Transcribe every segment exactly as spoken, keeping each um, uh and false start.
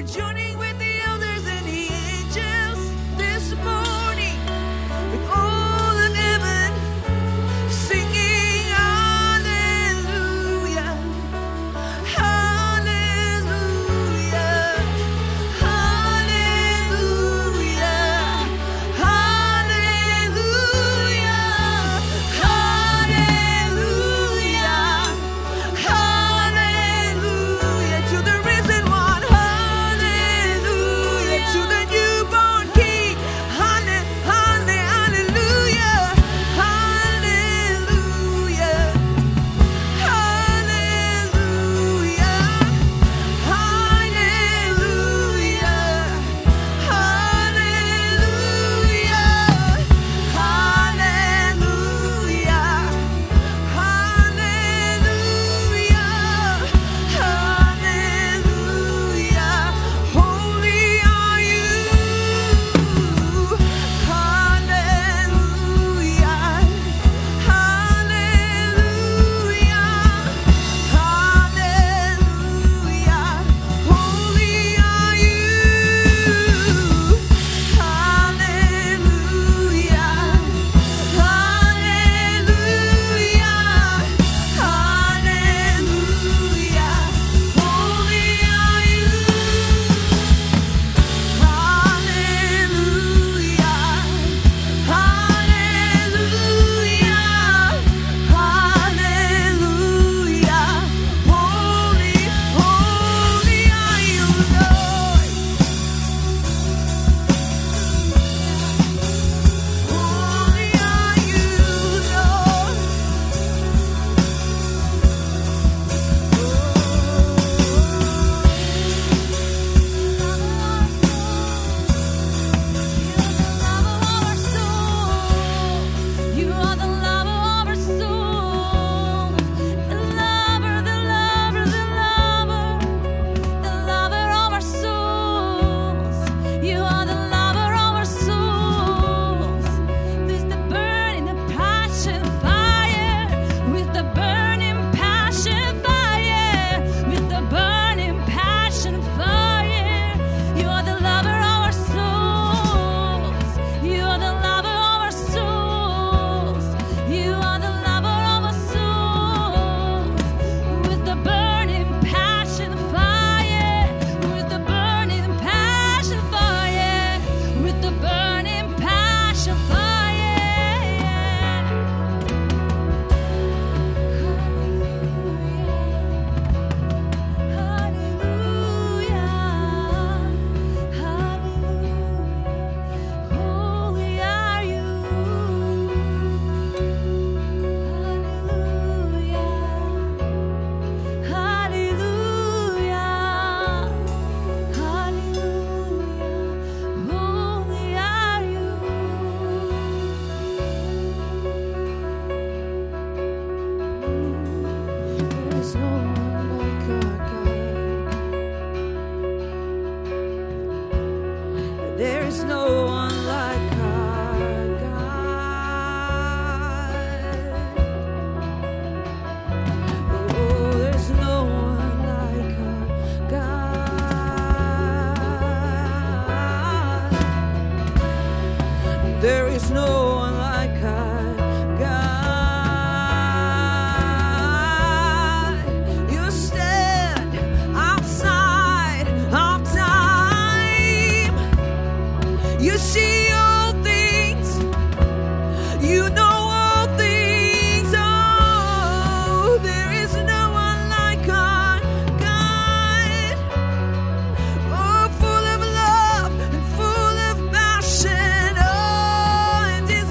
joining with the elders and the angels this morning, with all of heaven singing hallelujah, hallelujah, hallelujah, hallelujah, hallelujah, hallelujah to the risen one, hallelujah to the newborn King, halle- halle- hallelujah, hallelujah, hallelujah, hallelujah, hallelujah, hallelujah, hallelujah, holy are you, hallelujah, hallelujah, hallelujah, holy are you, hallelujah, hallelujah, hallelujah, holy are you, hallelujah, hallelujah, hallelujah, holy, holy are you, Lord, holy are you, Lord. You are the lover of our soul, the lover, the lover, the lover, the lover of our souls. You are the lover of our souls. With the burning, the passion fire, with the burning passion fire, with the burning passion fire. You are the lover of our souls. You are the lover of our souls. You are the lover of our souls. With the burning passion fire, with the burning passion fire, with the burning passion Hallelujah, hallelujah, holy are you, hallelujah, hallelujah, hallelujah, holy are you. There is no one like our God. Oh, there's no one like our God. There is no one like our God. You stand outside of time. You see all things. You know all things. Oh, there is no one like our God. Oh, full of love and full of passion. Oh, and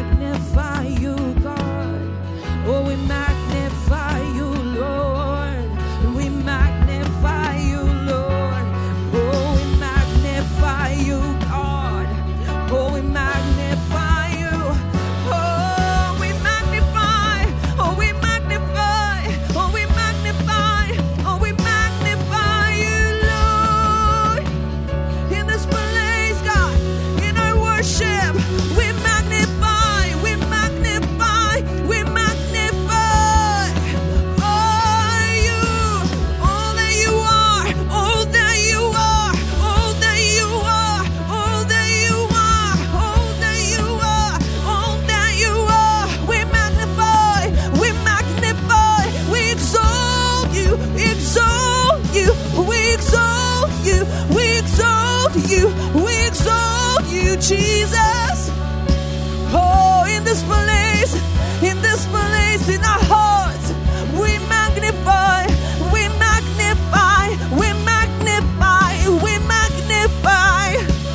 magnify you, God. Oh, we magnify you, Lord. We magnify you, Lord. Oh, we magnify you, God. Oh, we magnify you. Oh, we magnify. Oh, we magnify. Oh, we magnify. Oh, we magnify you, Lord. In this place, God, in our worship, we magnify, we magnify, we magnify. Oh, you, all that you are, all that you are, all that you are, all that you are, all that you are, all that you are. We magnify, we magnify, we exalt you, exalt you, we exalt you, we exalt you, we exalt you, Jesus. Oh, in this place, in this place, in our hearts, we magnify, we magnify, we magnify, we magnify.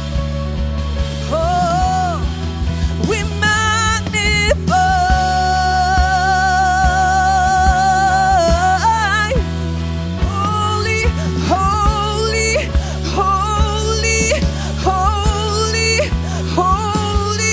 Oh, we magnify. Holy, holy, holy, holy, holy.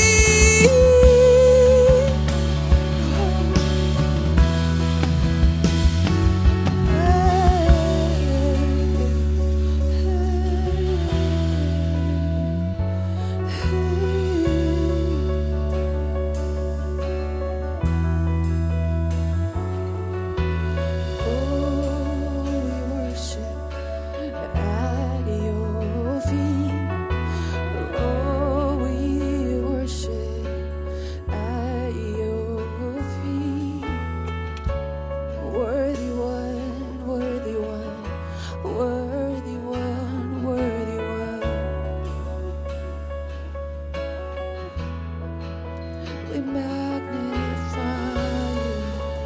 We magnify you.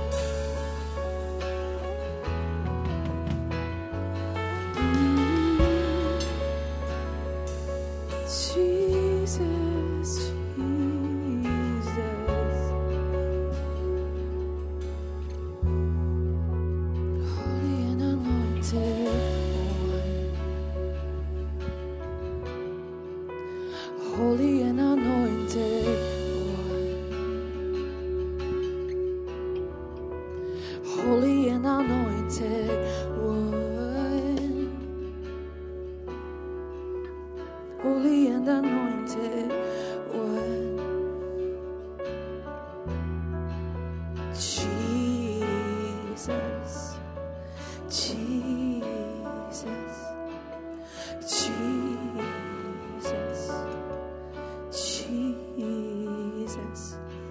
Jesus, Jesus. Holy and anointed one. Holy and anointed one. Holy and anointed one. Holy and anointed one. Jesus, Jesus, Jesus, Jesus.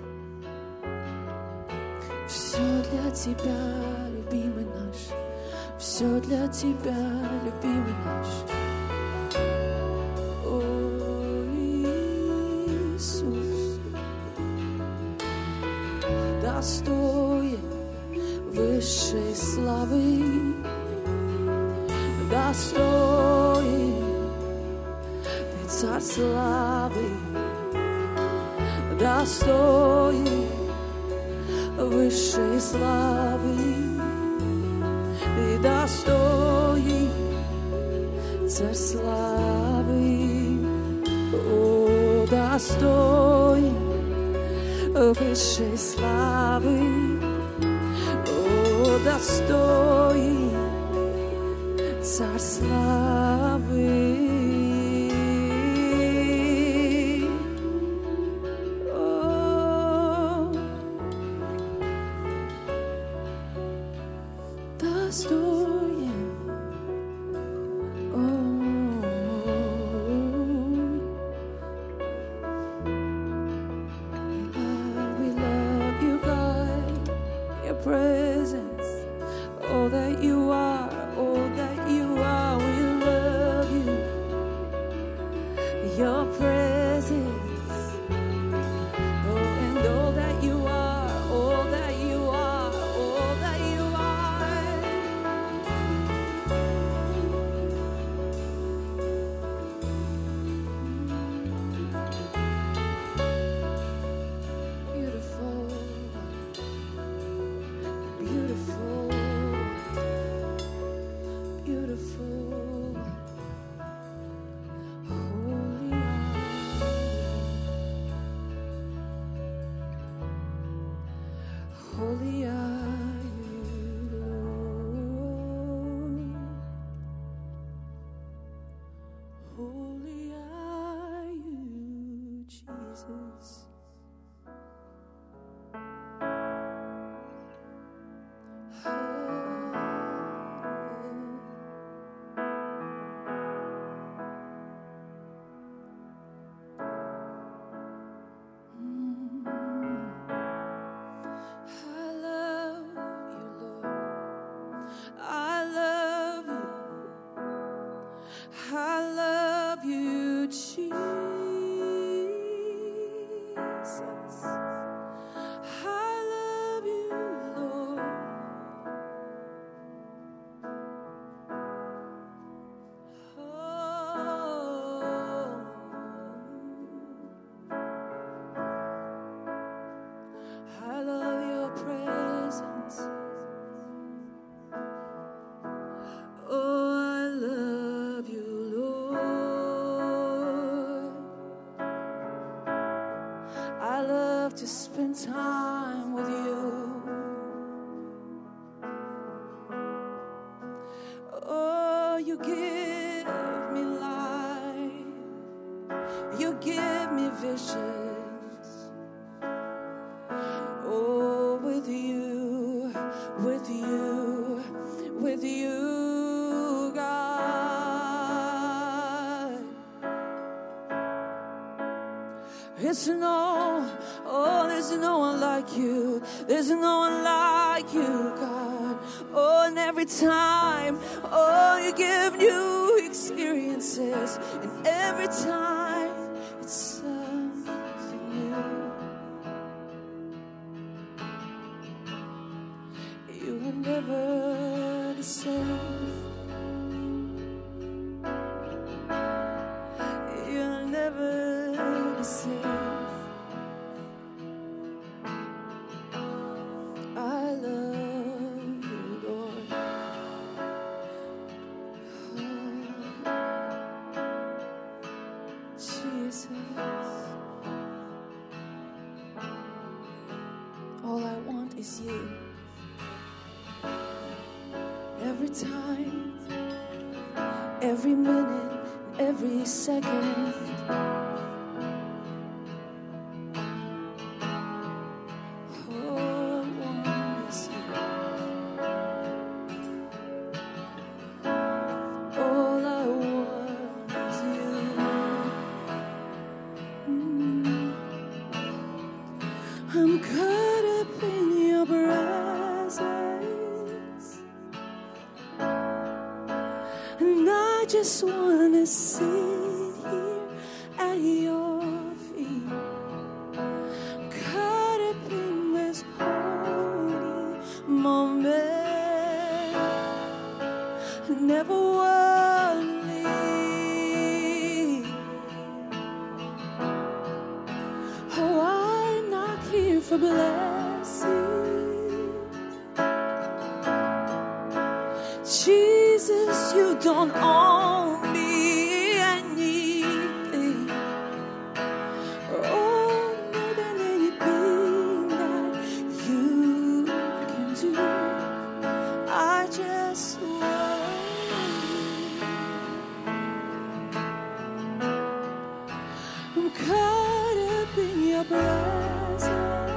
Все для тебя, любимый наш. Все для тебя, любимый наш. О, Иисус, достоин высшей славы, достоин ты, царь славы, достоин высшей славы, ты достоин, царь славы, о, достоин высшей славы, о, достоин, царь славы. Достоин, we love you, God, your presence, all that you are, all that you are, we love you, your presence, oh, and all that you are, all that you are, all that you are. Holy are you, Lord. Holy are you, Jesus. To spend time with you. Oh, you give me life. You give me visions. Oh, with you, with you, with you, God. It's no Oh, there's no one like you. There's no one like you, God. Oh, and every time, oh, you give new experiences. And every time, it's something new. You are never the same. You're never the same. All I want is you. Every time, every minute, every second. All I want is you. All I want is you. Mm. I'm caught up in your presence, and I just wanna sit here at your feet, caught up in this holy moment. Never wanna leave. Oh, I'm not here for blessings. Jesus, you don't owe me anything. Oh, more than anything that you can do. I just want you. I'm caught up in your presence,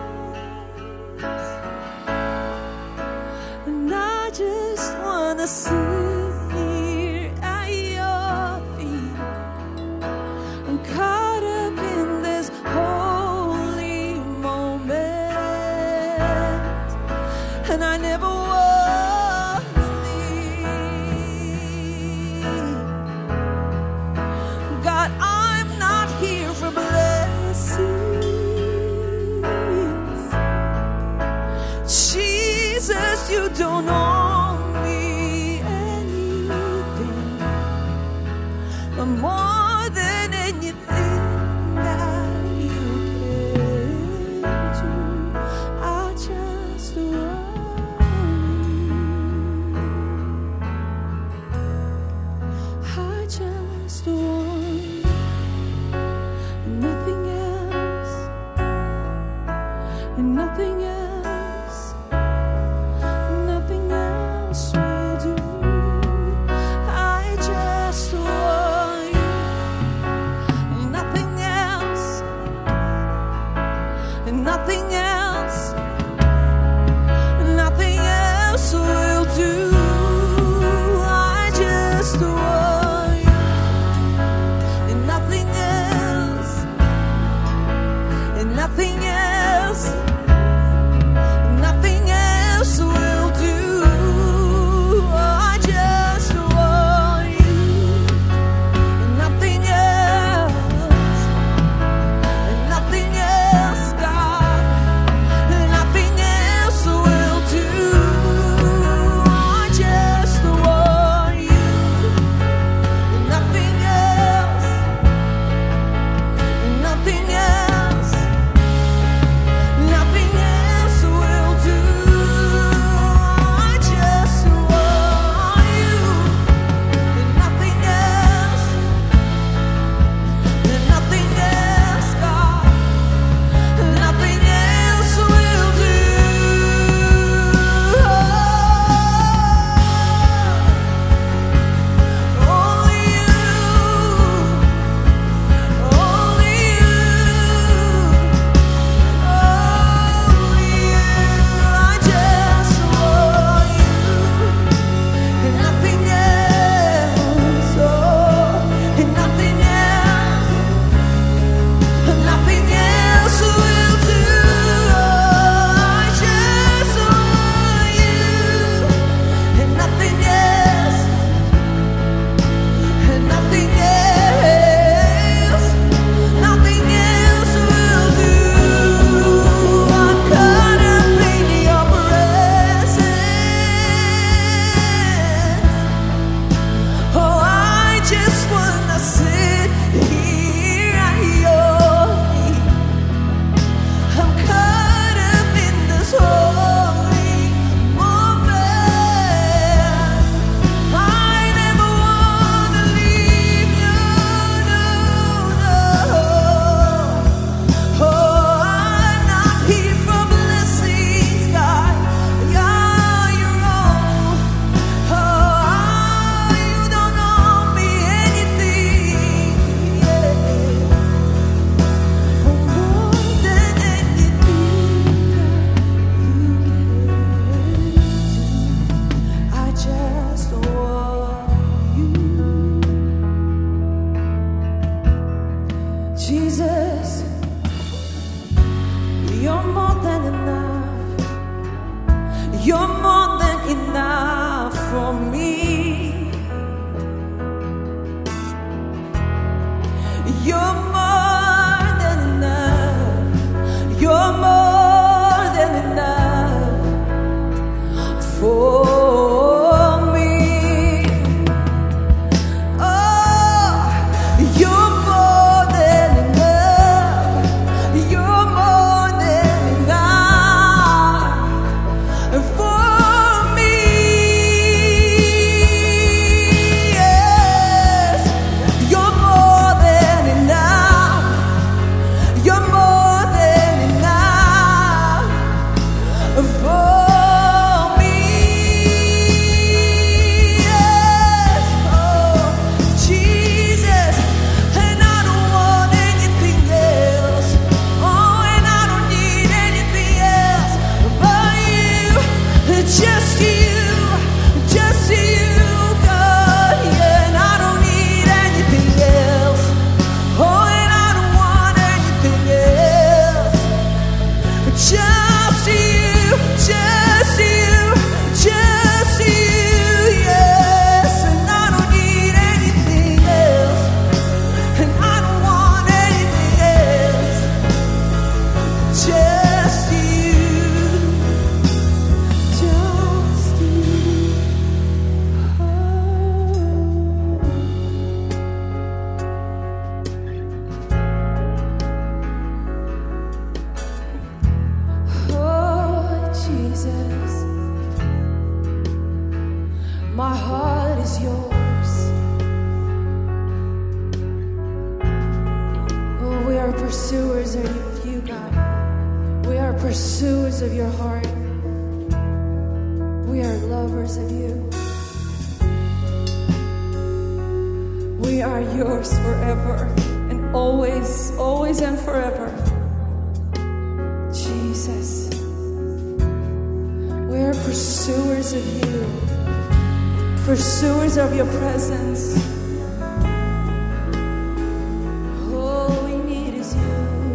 and I just wanna sit here at your feet. I'm caught up in this holy moment, and I never want to leave. God, I'm not here for blessings. Jesus, you don't owe me anything, but more than anything that you can do, I just want you. I just want you. And nothing else, and nothing else. else, nothing else will do. I just want you, and nothing else, and nothing else, nothing else will do. I just want you, and nothing else, and nothing else, God, nothing else will do. I just want you, and nothing else, and nothing else, nothing else will do. I just want you, and nothing else, and nothing else, God, nothing else will do. Only you, only you, only you. I just want you, and nothing else, oh, and nothing else, and nothing else will do. I just want you, and nothing else, and nothing else, nothing else will do. I'm caught up in your presence. Oh, I just wanna sit here at your feet. I'm caught up in this holy moment. I never wanna leave you, no, no. Oh, I'm not here for blessings, God. Yeah, you're wrong. Oh, you don't owe me anything, yeah. More than anything you can do. I just want you, Jesus. You're more than enough. You're more than enough for me. You're more than enough. You're more than enough for me. Oh, you're more than enough. You're more than enough for me. Yes, you're more than enough. You're more than enough for me. Yes, oh, Jesus, and I don't want anything else. Oh, and I don't need anything else but you, just you, just you, God. Yeah, and I don't need anything else. Oh, and I don't want anything else. Just you, just you, just you, yes. And I don't need anything else, and I don't want anything else. Just you, just you. Oh, Jesus, my heart is yours. Oh, we are pursuers of you, God. We are pursuers of your heart. We are lovers of you. We are yours forever and always, always and forever. Jesus. Jesus. We're pursuers of you, pursuers of your presence. All we need is you.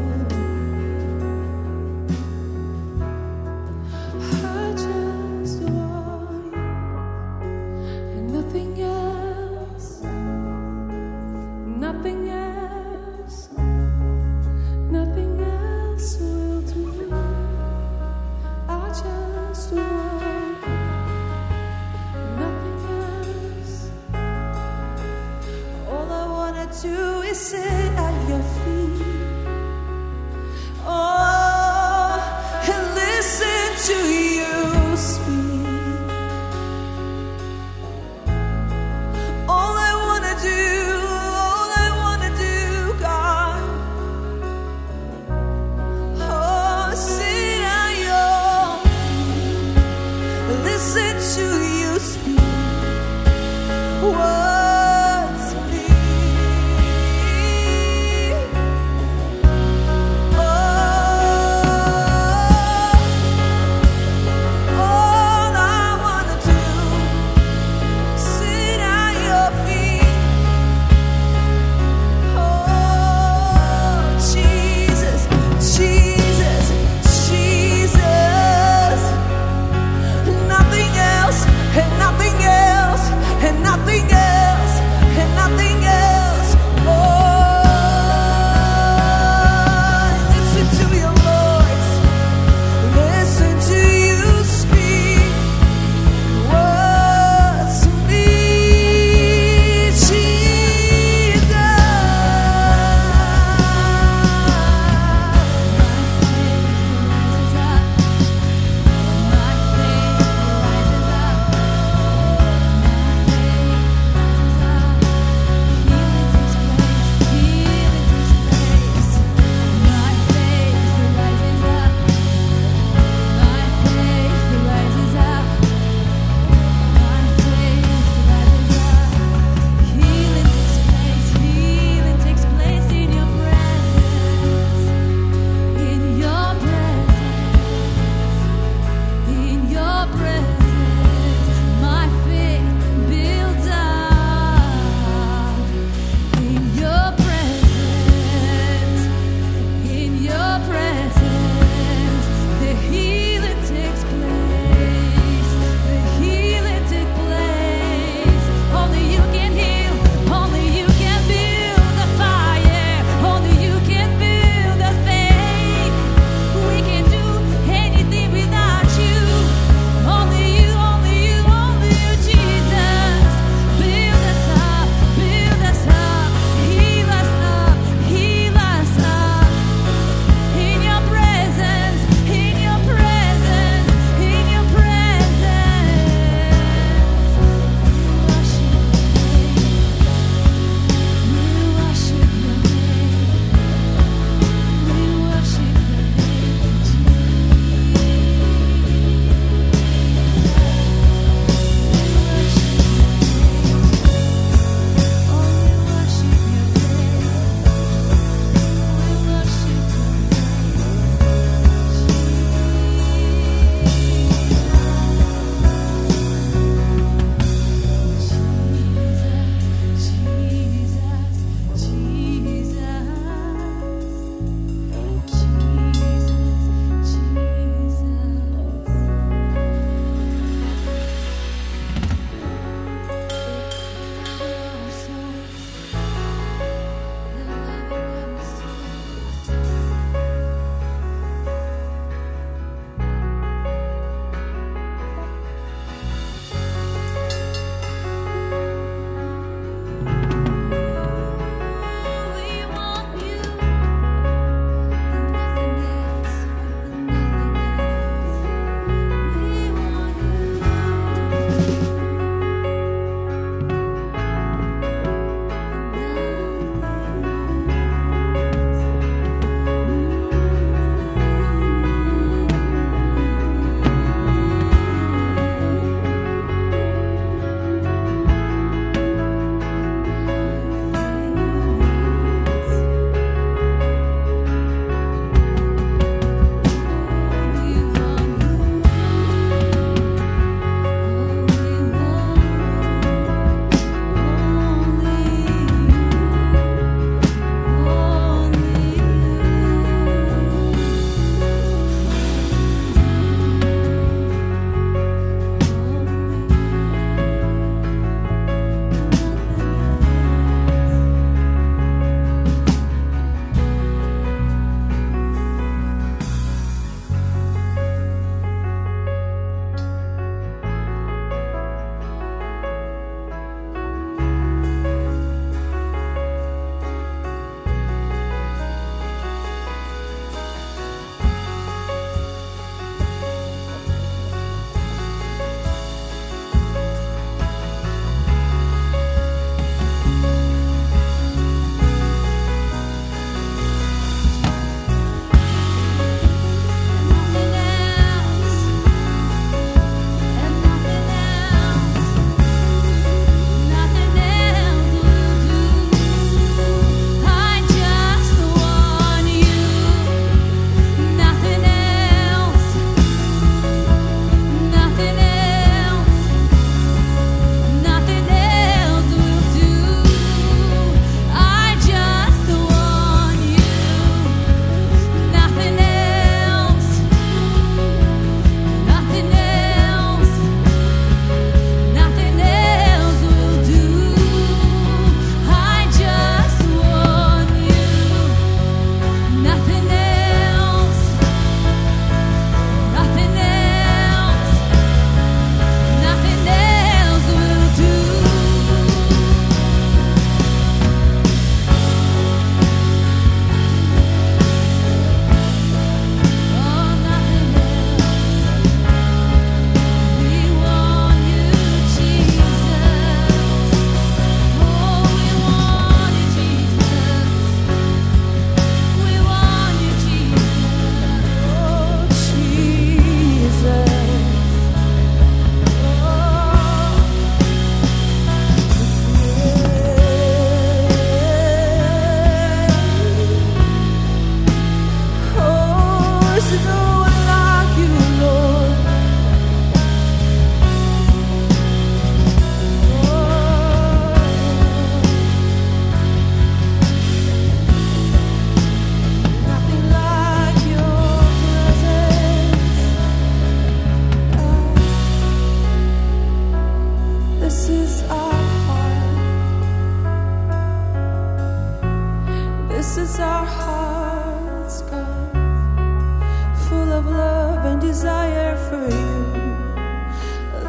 I just want you and nothing else, nothing else, nothing else will do. I just want you, nothing else,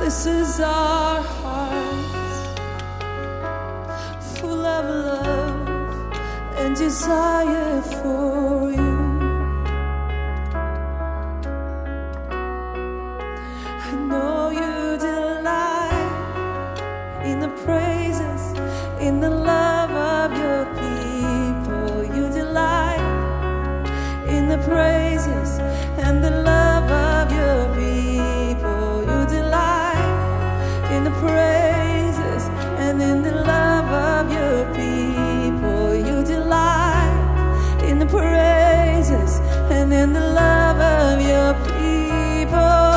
This is our hearts, full of love and desire for you. I know you delight in the praises, in the love of your people. You delight in the praises and the love of your people. You delight in the praises and in the love of your people. You delight in the praises and in the love of your people.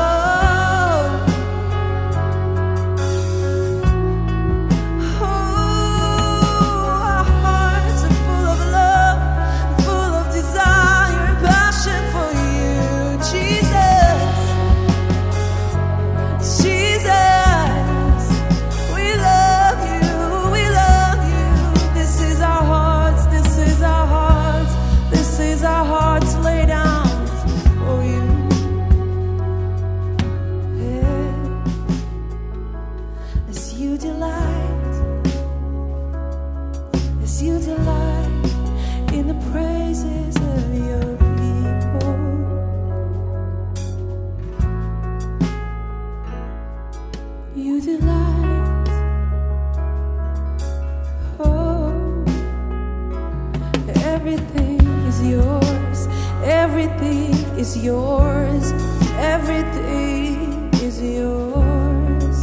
Is yours, everything is yours.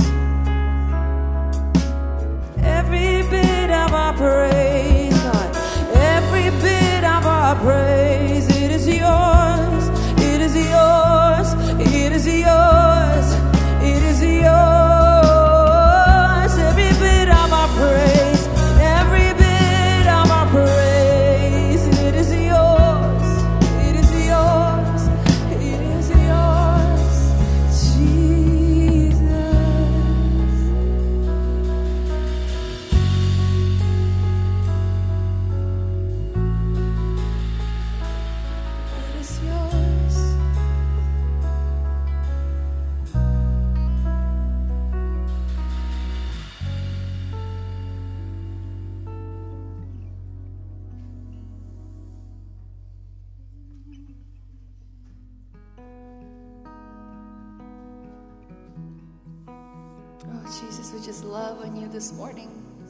Every bit of our praise, God, every bit of our praise, it is yours, it is yours, it is yours, it is yours. Every bit of our praise, every bit of our praise, it is yours, it is yours. Jesus, we just love on you this morning.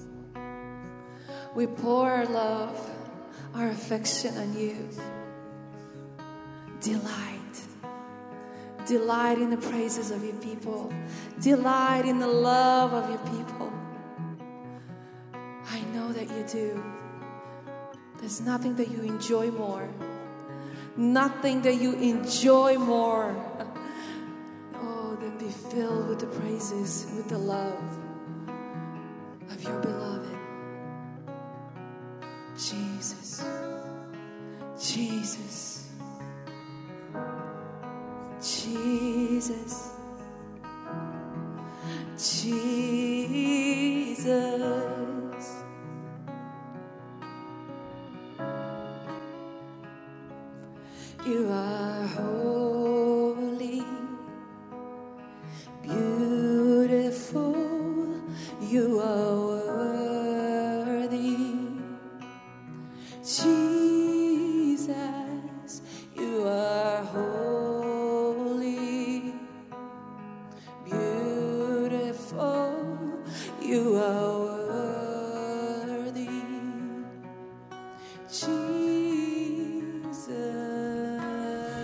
We pour our love, our affection on you. Delight. Delight in the praises of your people. Delight in the love of your people. I know that you do. There's nothing that you enjoy more. Nothing that you enjoy more. Be filled with the praises, with the love of your beloved Jesus, Jesus, Jesus, Jesus. You are holy, beautiful, you are worthy. Jesus, you are holy, beautiful, you are worthy. Jesus.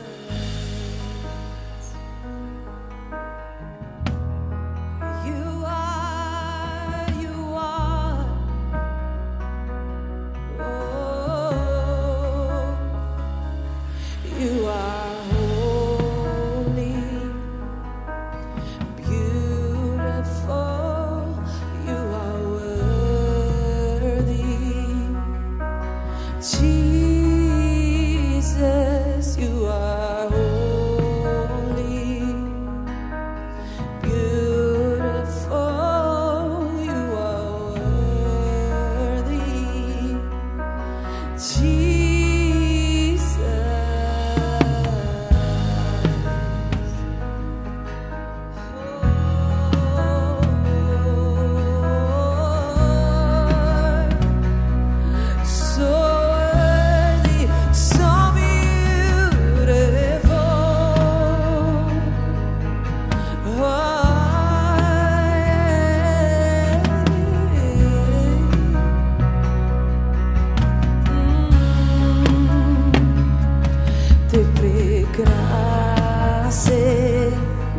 краси,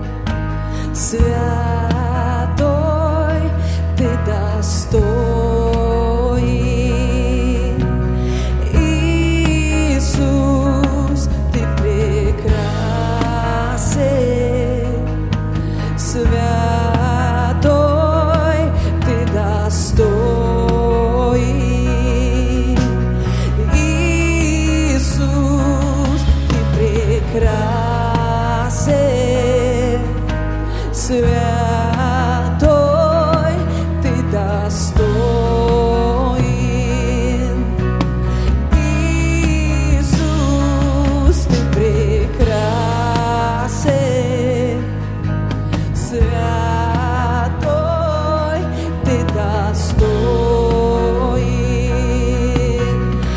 святой Ты достоин. Иисус, Ты прекрасен, святой Ты достоин. Иисус, Ты прекрасен, святой Ты достоин. Иисус, Ты прекрасен, святой Ты достоин.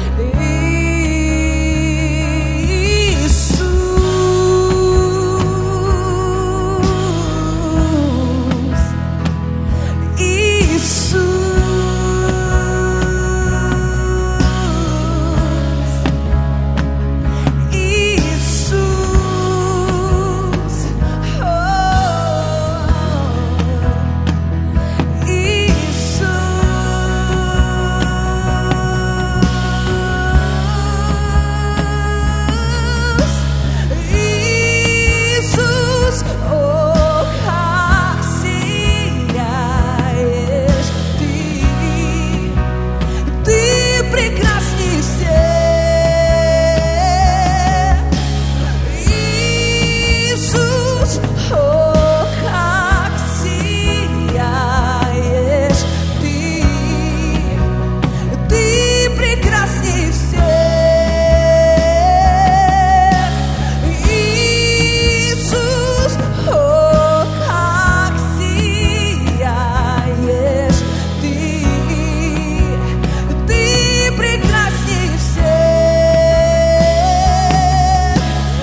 Иисус, о, как сияешь Ты, Ты прекрасней всех. Иисус, о, как сияешь Ты, Ты прекрасней всех. Иисус, о, как сияешь Ты, Ты прекрасней всех.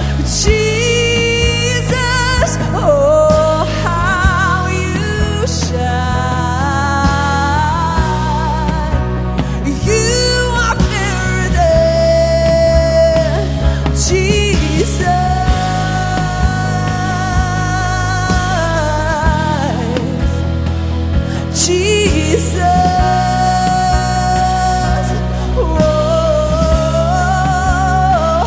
Jesus, oh, how you shine. You are fairer than Jesus. Jesus, oh,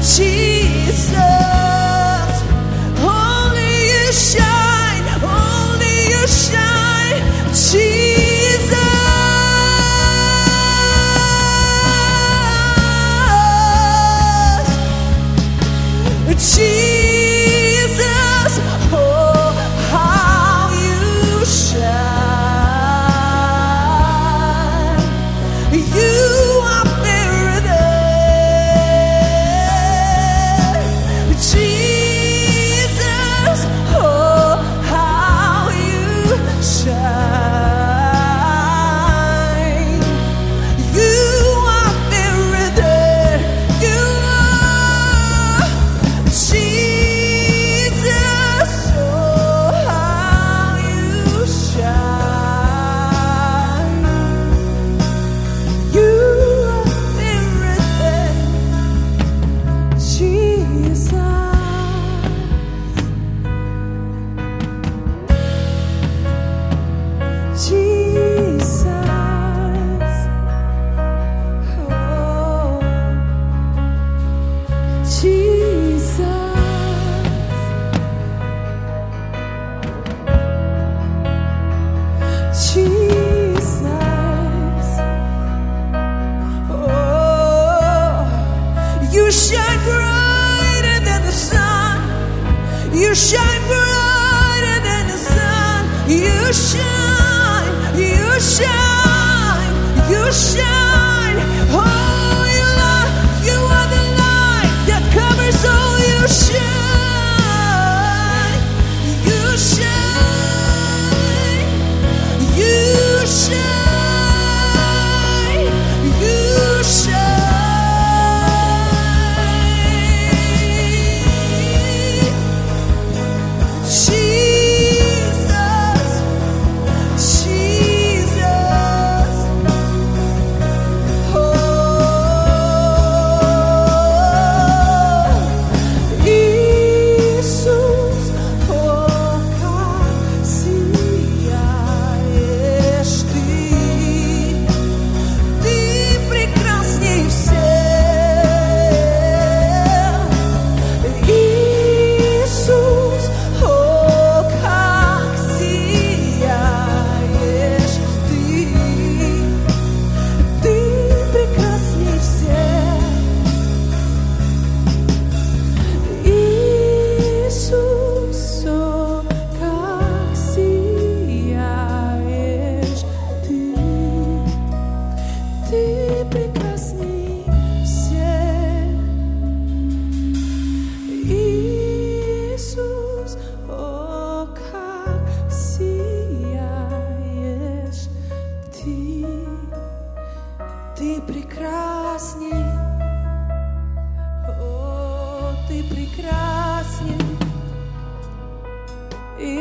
Jesus, only you shine, only you shine, Jesus. Jesus, oh, how you shine. You are fairer than Jesus, oh, how you shine. You are fairer than you are. Jesus, oh, how you shine. You are fairer than Jesus. Jesus, oh, Jesus. Jesus, oh, you shine brighter than the sun. You shine brighter than the sun. You shine, you shine, you shine. Oh, you light, you are the light that covers all. You shine, you shine, you shine, you shine. Jesus, Jesus, oh.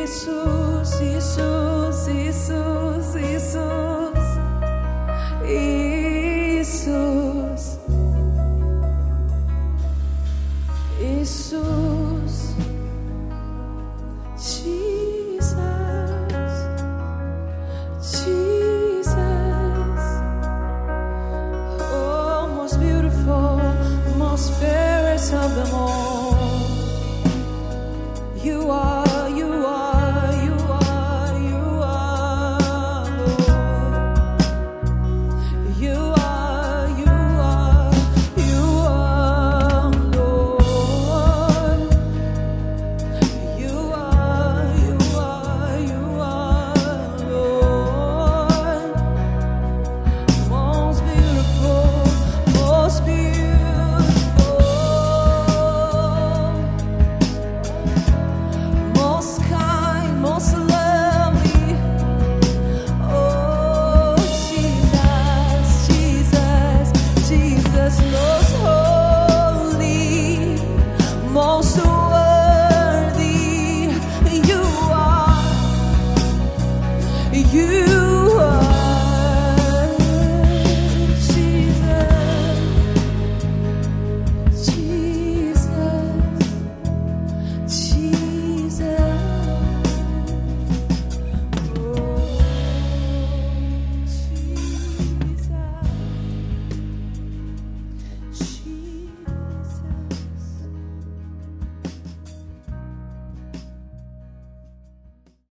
Jesus, Jesus, Jesus, Jesus, Jesus, Jesus, Jesus, Jesus. Oh, most beautiful, most fairest of them all. You are